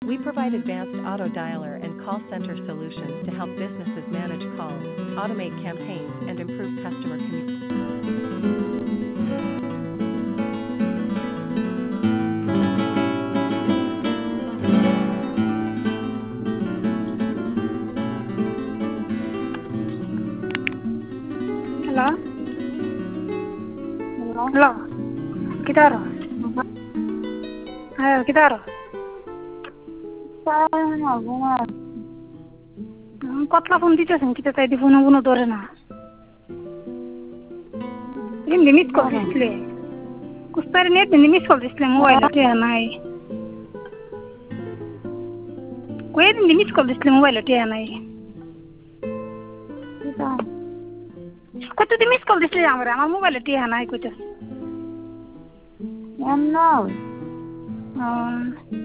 We provide advanced auto dialer and call center solutions to help businesses manage calls, automate campaigns, and improve customer communication. Hello? Hello? Hello? Kitar? Ayo, Kitar. Kotla phone diteছেন kita tadi phone ধরে না এমনি miss call দিছিলে কুস্তারে net miss call দিছিলে mobile তে নাই কই এমনি মিস কল দিছিলে মোবাইল তে নাই কত দিন মিস কল দিছিলে আমার মোবাইল তে নাই কইতে No.